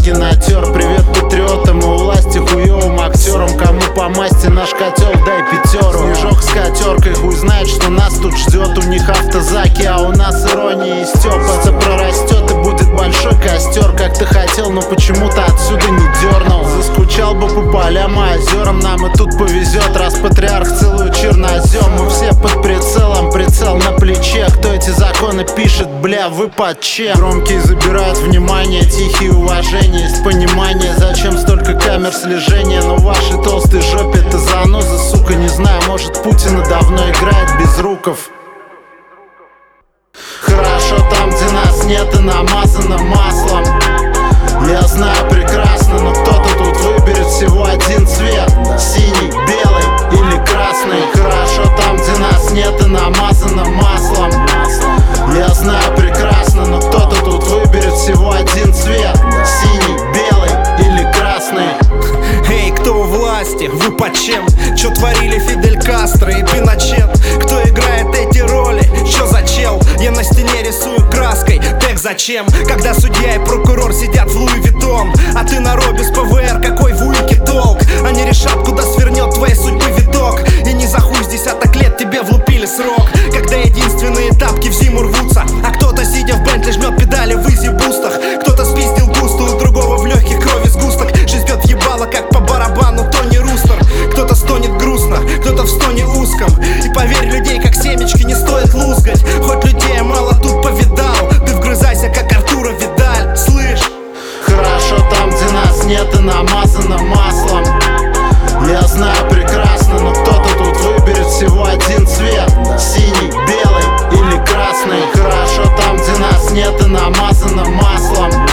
деньги натер. Привет патриотам и у власти хуёвым актерам. Кому по масти наш котел, дай пятеру. Снежок с катеркой, хуй знает, что нас тут ждет. У них автозаки, а у нас ирония и стёб. Это прорастет и будет большой костер. Как ты хотел, но почему-то отсюда не дернул. Заскучал бы по полям и озерам. Нам и тут повезет, раз патриарх целую чернозем. Мы все под прицелом, прицел на плече. Кто эти законы пишет, бля, вы под чем? Громкие забирают внимание, тихие уважения. Есть понимание, зачем столько камер слежения. Но в вашей толстой жопе это заноза, сука. Не знаю, может Путина давно играет без руков. Хорошо там, где нас нет и намазано маслом. Я знаю прекрасно, но кто-то тут выберет всего один цвет: синий, белый или красный. Хорошо там, где нас нет и намазано маслом. Я знаю прекрасно, но кто-то тут выберет всего один цвет: синий, белый или красный. Эй, кто у власти? Вы под чем? Чё творили Фидель Кастро и Пиночет? Кто играет эти роли? Чё за чел? Я на стене рисую краской. Тег зачем? Когда судья и прокурор сидят в Луи Виттон, а ты на робе с ПВР, какой в уйке толк? Они решат, куда свернет твоей судьбы виток. И не за хуй с десяток лет тебе влупили срок. Когда единственные тапки в зиму рвутся, а кто-то, сидя в Бентли, жмет педали в изи-бустах. Кто-то спиздил густо, у другого в легких крови сгусток. Жизнь бьет в ебало, как по барабану Тони Рустер. Кто-то стонет грустно, кто-то в стоне узком. И поверь, людей как семечки не стоит лузгать. Хоть людей мало тут повидал, ты вгрызайся, как Артура Видаль, слышь? Хорошо там, где нас нет и намазано маслом. Я знаю прекрасно, но кто-то тут выберет всего один цвет: синий, белый или красный. Хорошо там, где нас нет и намазано маслом.